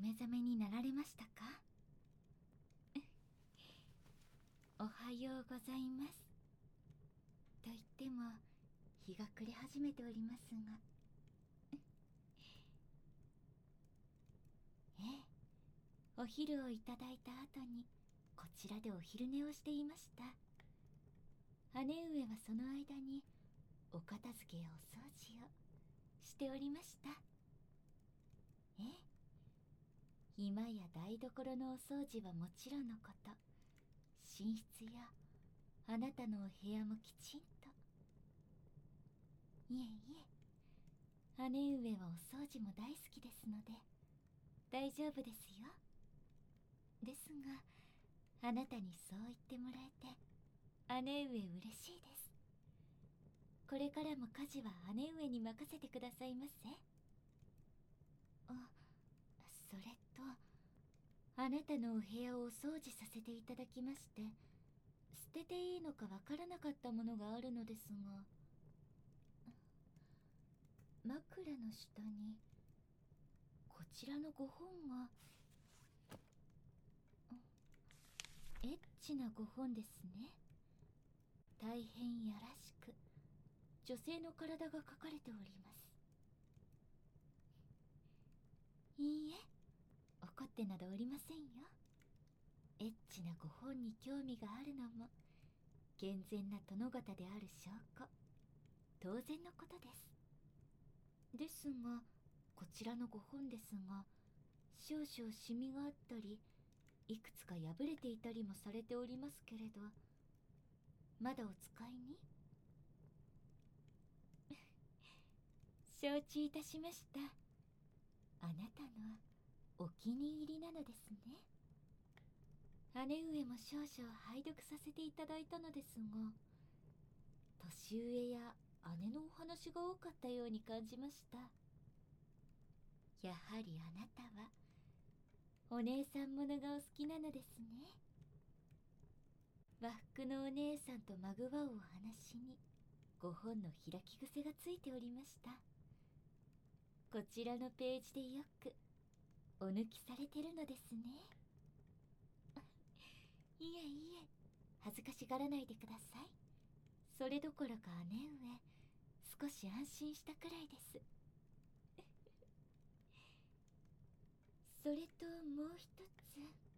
目覚めになられましたか？おはようございます。と言っても日が暮れ始めておりますが。ええ、お昼をいただいた後にこちらでお昼寝をしていました。姉上はその間にお片付けやお掃除をしておりました。ええ、居間や台所のお掃除はもちろんのこと、寝室やあなたのお部屋もきちんと。いえいえ、姉上はお掃除も大好きですので大丈夫ですよ。ですが、あなたにそう言ってもらえて姉上嬉しいです。これからも家事は姉上に任せてくださいませ。あ、それとあなたのお部屋をお掃除させていただきまして、捨てていいのかわからなかったものがあるのですが、枕の下にこちらのご本が。エッチなご本ですね。大変やらしく女性の体が描かれております。いいえ、怒ってなどおりませんよ。エッチなご本に興味があるのも健全な殿方である証拠、当然のことです。ですが、こちらのご本ですが、少々シミがあったりいくつか破れていたりもされておりますけれど、まだお使いに？承知いたしました。あなたのお気に入りなのですね。姉上も少々拝読させていただいたのですが、年上や姉のお話が多かったように感じました。やはりあなたはお姉さんものがお好きなのですね。和服のお姉さんとまぐわうお話にご本の開き癖がついておりました。こちらのページでよくお抜きされてるのですね。いえいえ、恥ずかしがらないでください。それどころか姉上、少し安心したくらいです。それともう一つ。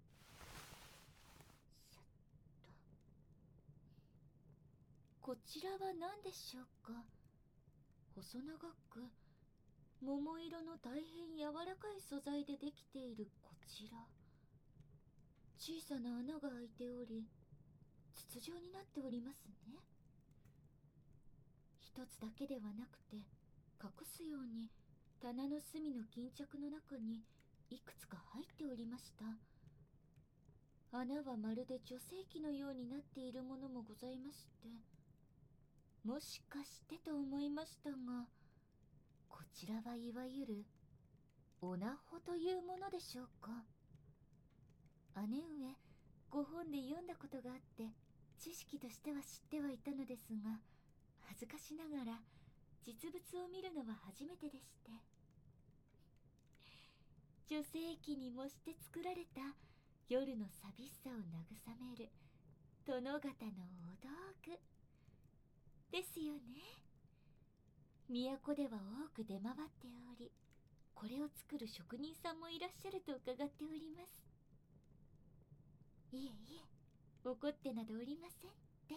こちらは何でしょうか。細長く桃色の大変柔らかい素材でできているこちら。小さな穴が開いており、筒状になっておりますね。一つだけではなくて、隠すように棚の隅の巾着の中にいくつか入っておりました。穴はまるで女性器のようになっているものもございまして、もしかしてと思いましたが、こちらはいわゆるオナホというものでしょうか。姉上、ご本で読んだことがあって知識としては知ってはいたのですが、恥ずかしながら実物を見るのは初めてでして。女性器に模して作られた夜の寂しさを慰める殿方のお道具ですよね。都では多く出回っており、これを作る職人さんもいらっしゃると伺っております。いえいえ、怒ってなどおりませんって。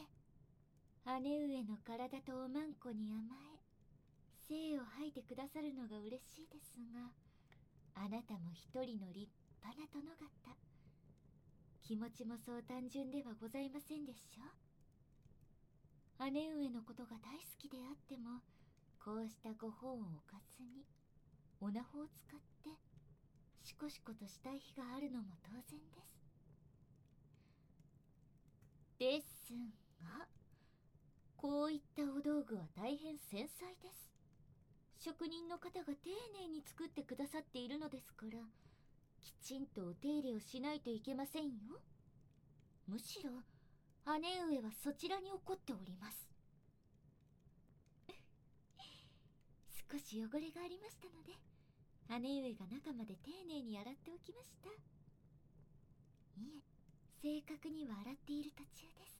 姉上の体とおまんこに甘え精を吐いてくださるのが嬉しいですが、あなたも一人の立派な殿方、気持ちもそう単純ではございませんでしょ。姉上のことが大好きであっても、こうしたご本を置かずにおなほを使ってしこしことしたい日があるのも当然です。ですが、こういったお道具は大変繊細です。職人の方が丁寧に作ってくださっているのですから、きちんとお手入れをしないといけませんよ。むしろ姉上はそちらに怒っております。少し汚れがありましたので、 姉上が中まで丁寧に洗っておきました。いえ、正確には洗っている途中です。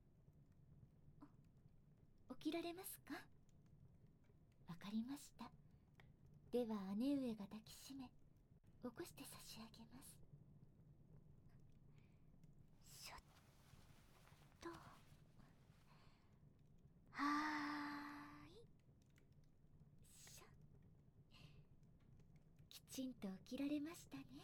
起きられますか？わかりました。では姉上が抱きしめ起こして差し上げます。しょっと。はーい。しょ。きちんと起きられましたね。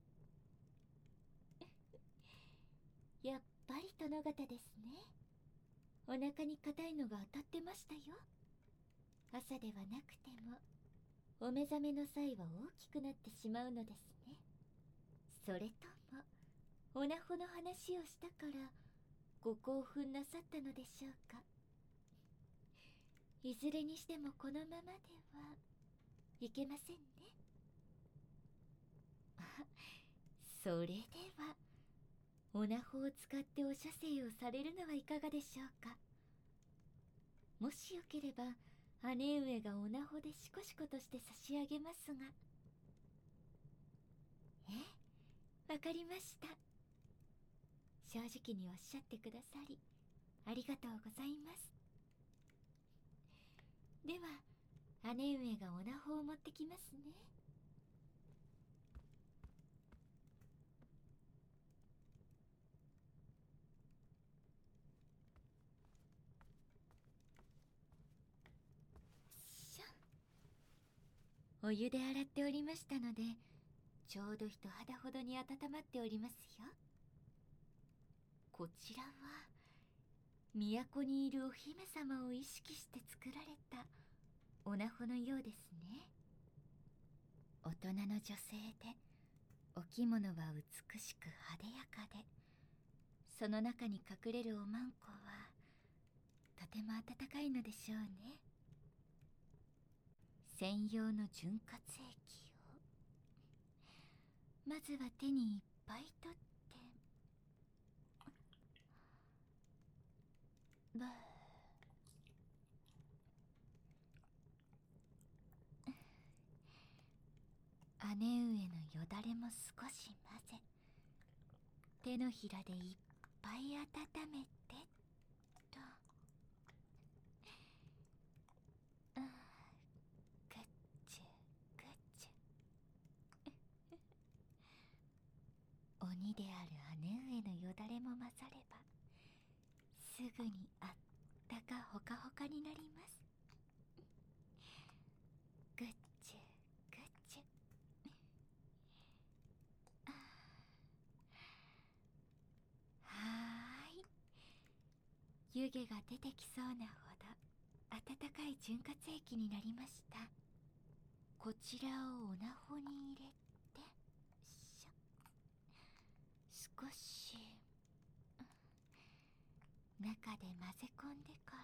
やっぱり殿方ですね。お腹に硬いのが当たってましたよ。朝ではなくてもお目覚めの際は大きくなってしまうのですね。それともおなほの話をしたからご興奮なさったのでしょうか。いずれにしてもこのままではいけませんね。あ、それではおなほを使ってお射精をされるのはいかがでしょうか。もしよければ姉上がおなほでしこしことして差し上げますが。わかりました。正直におっしゃってくださりありがとうございます。では姉上がおなほを持ってきますね。しょ。お湯で洗っておりましたのでちょうど人肌ほどに温まっておりますよ。こちらは都にいるお姫様を意識して作られたおなほのようですね。大人の女性でお着物は美しく派手やかで、その中に隠れるおまんこはとても温かいのでしょうね。専用の潤滑液をまずは手にいっぱい取って、ブー。姉上のよだれも少し混ぜ、手のひらでいっぱい温めてと。ぐっちゅぐっちゅ。鬼である姉上のよだれも混ざればすぐにあったかほかほかになります。ぐっちゅぐっちゅ。はーい。湯気が出てきそうなほど温かい潤滑液になりました。こちらをおなほに入れて、少し中で混ぜ込んでから、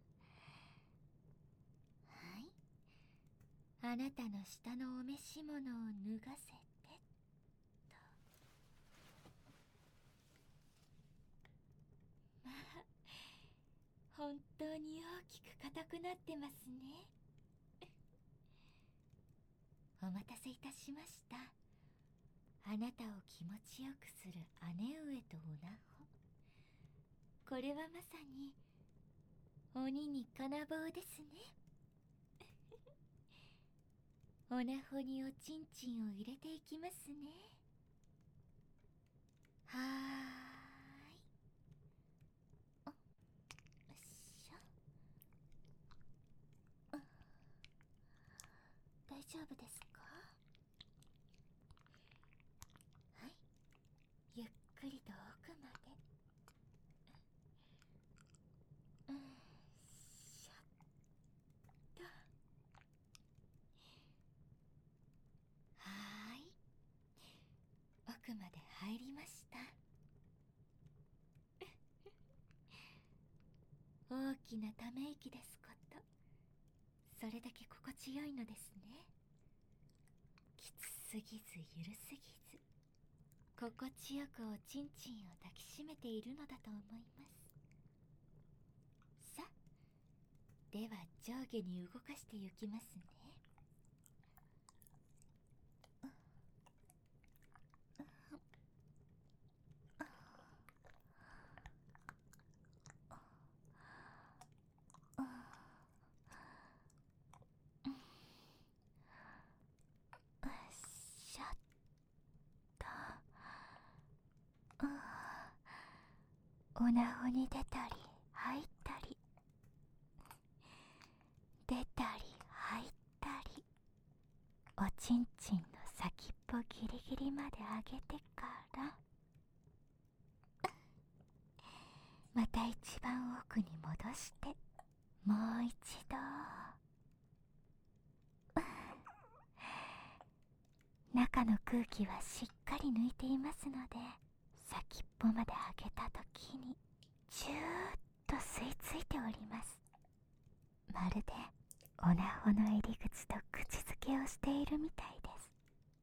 はい。あなたの下のお召し物を脱がせてと。まあ、本当に大きく硬くなってますね。お待たせいたしました。あなたを気持ちよくする姉上とおなほ。これはまさに鬼に金棒ですね。おなほにおちんちんを入れていきますね。はーい。よっしょ。大丈夫ですか？はい。ゆっくりと奥まで。しょっと。はーい。奥まで入りました。大きなため息ですこと。それだけ心地よいのですね。きつすぎずゆるすぎず、心地よくおちんちんを抱きしめているのだと思います。さあ、では上下に動かしてゆきますね。 おなほに出たり入ったり、出たり入ったり、おちんちんの先っぽギリギリまで上げてからまた一番奥に戻して、もう一度中の空気はしっかり抜いていますので、先っぽまで上げた時にジューッと吸い付いております。まるでおなほの入り口と口づけをしているみたいです。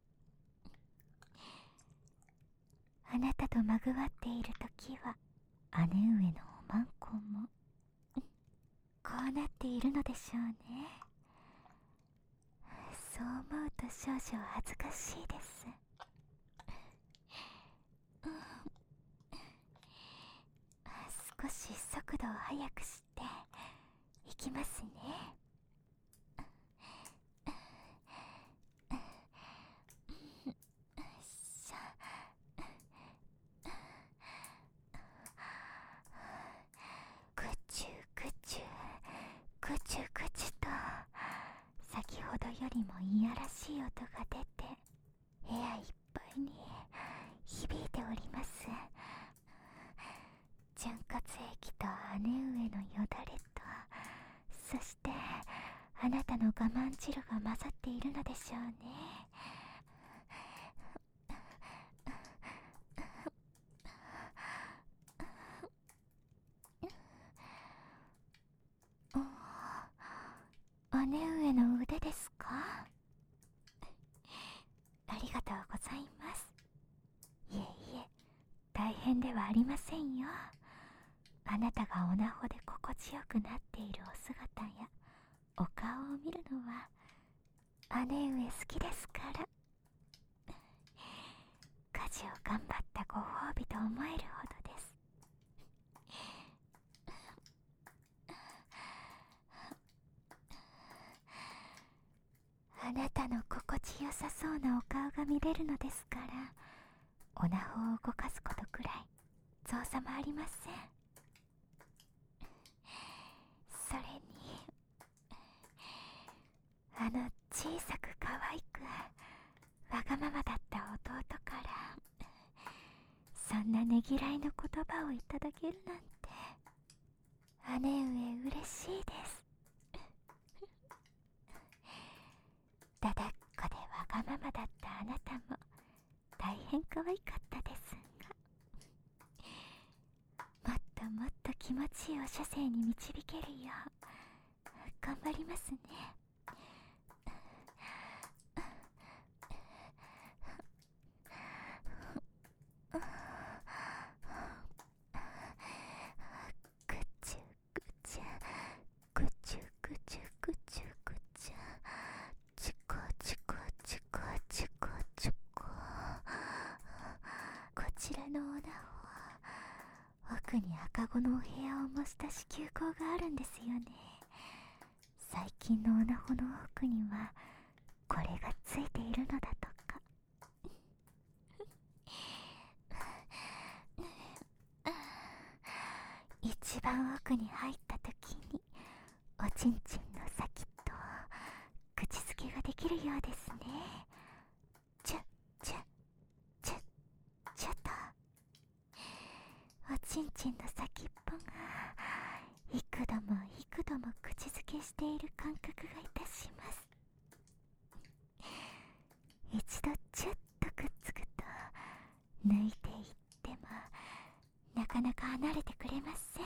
あなたとまぐわっている時は姉上のおまんこもこうなっているのでしょうね。そう思うと少々恥ずかしいです。少し速度を速くしていきますね。ぐちゅぐちゅぐちゅぐちゅと先ほどよりもいやらしい音が出て、部屋いっぱいに響いております。潤滑液と姉上のよだれと、そしてあなたの我慢汁が混ざっているのでしょうね。姉上の腕ですか？ありがとうございます。いえいえ、大変ではありませんよ。あなたがおなほで心地よくなっているお姿やお顔を見るのは姉上好きですから。家事を頑張ったご褒美と思えるほどです。あなたの心地よさそうなお顔が見れるのですから、おなほを動かすことくらい造作もありません。それに小さく可愛くわがままだった弟からそんなねぎらいの言葉をいただけるなんて、姉上嬉しいです。だだっこでわがままだったあなたも大変可愛かったですが、もっともっと気持ちいいお射精に導けるよう頑張りますね。ぐちゅぐちゅぐちゅぐちゅぐちゅぐちゅ、チコチコチコチコチコ。こちらのおなほは奥に赤子のお部屋を模した子宮口があるんですよね。最近のおなほの奥にはこれがついているのだとか。一番奥に入った時におちんちんの先と口づけができるようですね。チュッチュッチュッチュッとおちんちんの先っぽが幾度も幾度も口づけしている感覚がいたします。一度チュッとくっつくと抜いていってもなかなか離れてくれません。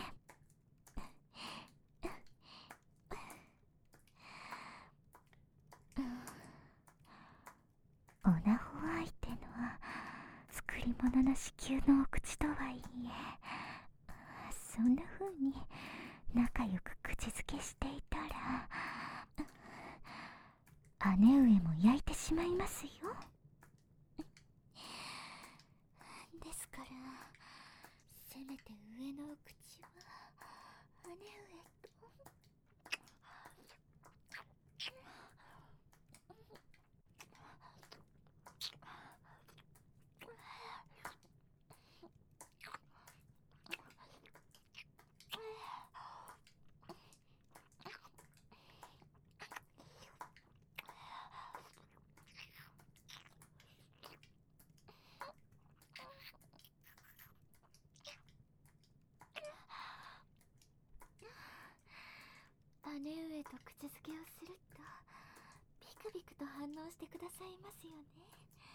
おなほ相手の作り物の子宮のお口とはいえ、そんな風に仲良く口づけしていたら姉上も焼いてしまいますよ。ですからせめて上のお口は姉上とると口づけをするとビクビクと反応してくださいますよね。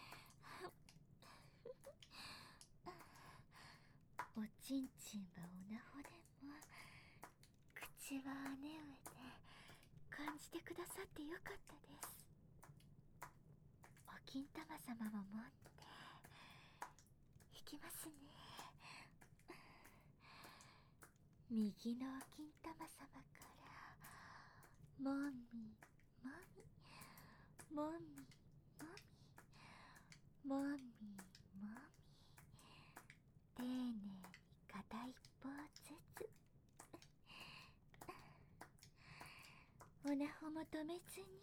おちんちんはおなほでも口は姉上で感じてくださってよかったです。お金玉様も持っていきますね。右のお金玉様からもみもみもみもみもみもみ、丁寧に片一方ずつ。おなほも止めずに。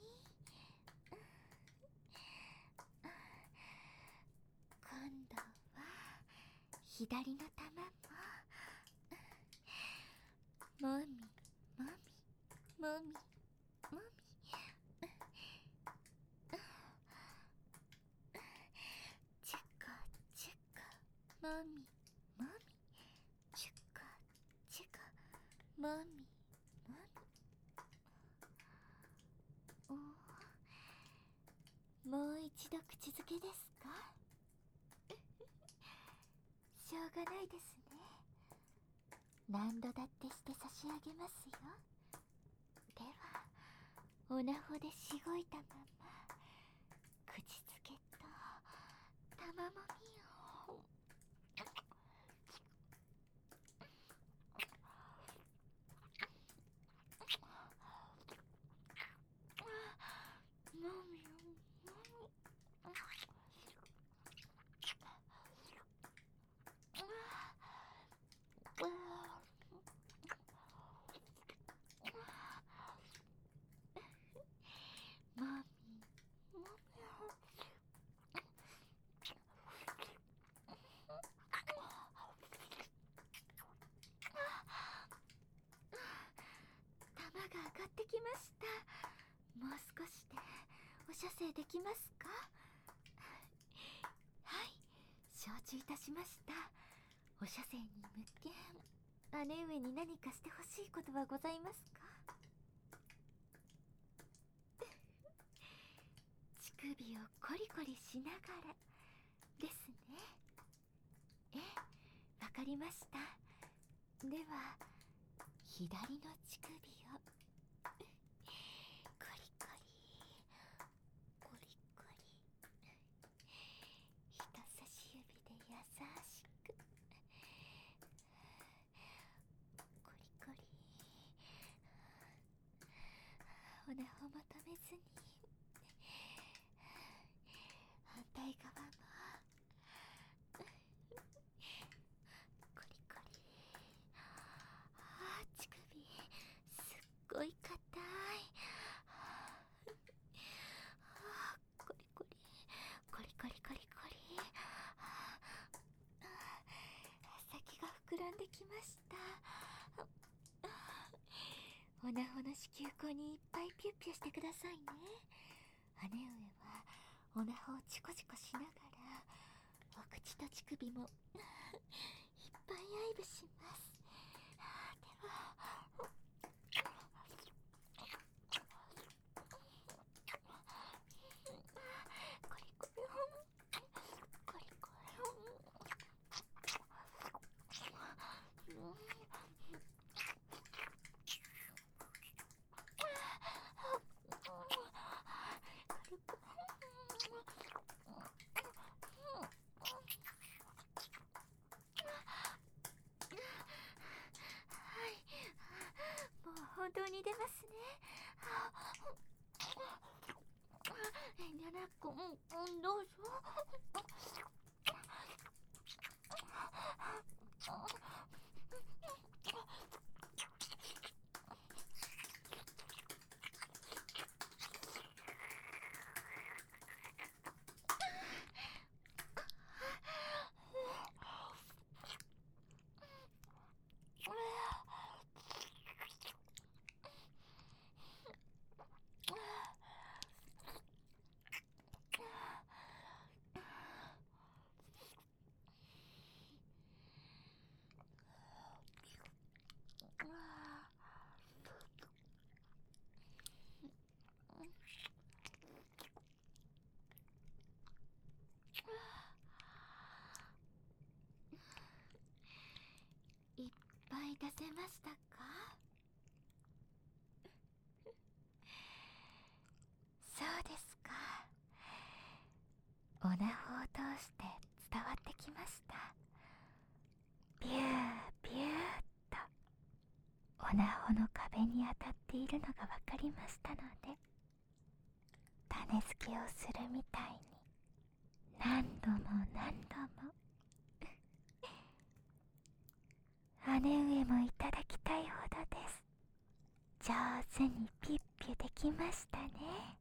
今度は左の玉ももみもみもみもみ、チュコチュコもみもみ、チュコチュコもみもみ。もう一度口づけですか？しょうがないですね。何度だってして差し上げますよ。ではおなほでしごいたまま口づけと玉もみを。もみ玉が上がってきました。もう少しでお射精できますか？はい、承知いたしました。お射精に向け姉上に何かしてほしいことはございますか？乳首をコリコリしながらですね。ええ、わかりました。では左の乳首をコリコリコリコリ、人差し指で優しくコリコリ、おなほも止めずに反対側もコリコリ。乳首すっごい硬い。コリコリコリコリコリコリ。先が膨らんできました。おなほの子宮口にいっぱいピュッピュしてくださいね。姉上はおなほをチコチコしながらお口と乳首もいっぱい愛撫します。ではコリコリコリコリ。もう本当に出ますね。7個、どうぞ。 おなほの壁に当たっているのがわかりましたので、種付けをするみたいに何度も何度も姉上もいただきたいほどです。上手にピッピュできましたね。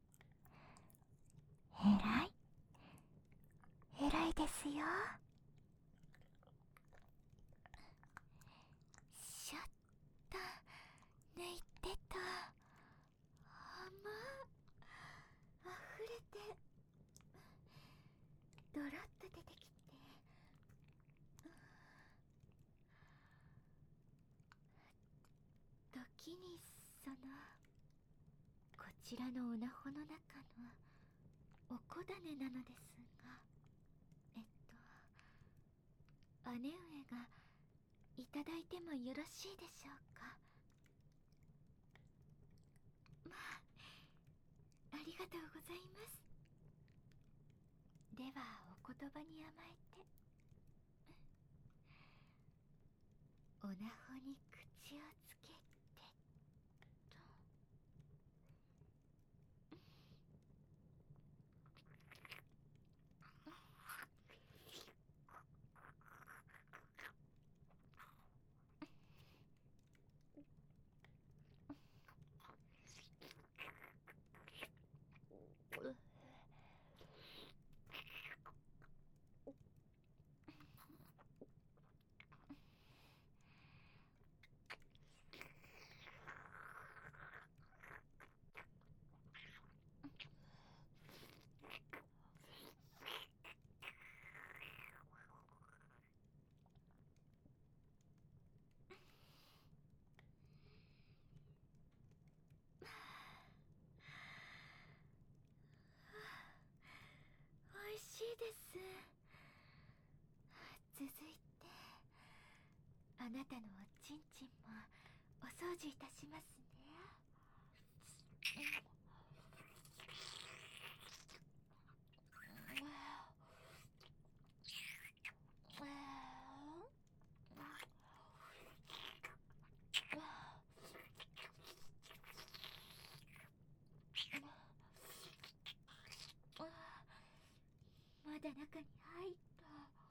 えらいえらいですよ。しょっと抜いてと、あふれてドロッと出てきて、時にこちらのおなほの中のおこだねなのですが、姉上がいただいてもよろしいでしょうか。まあ、ありがとうございます。ではお言葉に甘えて、おなほに口をつけてと。おいしいです。続いてあなたのおちんちんもお掃除いたしますね。まだ中に入った。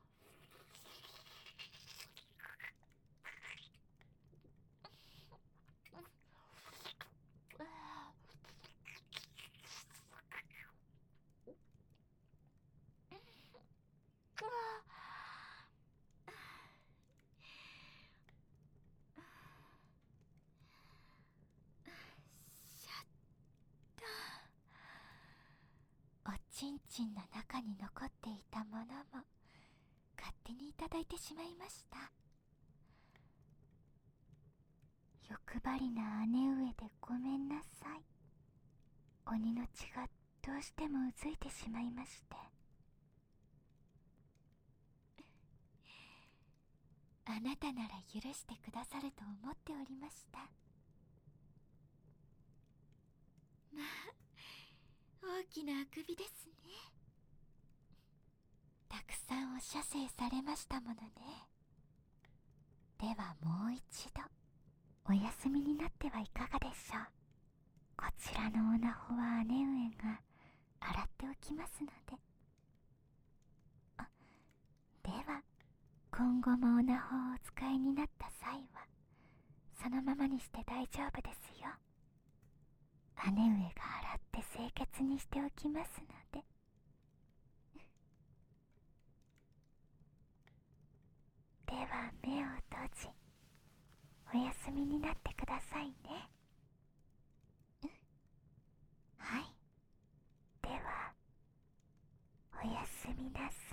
おちんちんの中に残っていたものも勝手にいただいてしまいました。欲張りな姉上でごめんなさい。鬼の血がどうしてもうずいてしまいまして。あなたなら許してくださると思っておりました。まあ、大きなあくびですね。たくさんお射精されましたものね。ではもう一度お休みになってはいかがでしょう。こちらのおなほは姉上が洗っておきますので。では今後もおなほをお使いになった際はそのままにして大丈夫ですよ。姉上が洗って清潔にしておきますので。では目を閉じお休みになってくださいね。はい、ではおやすみなさい。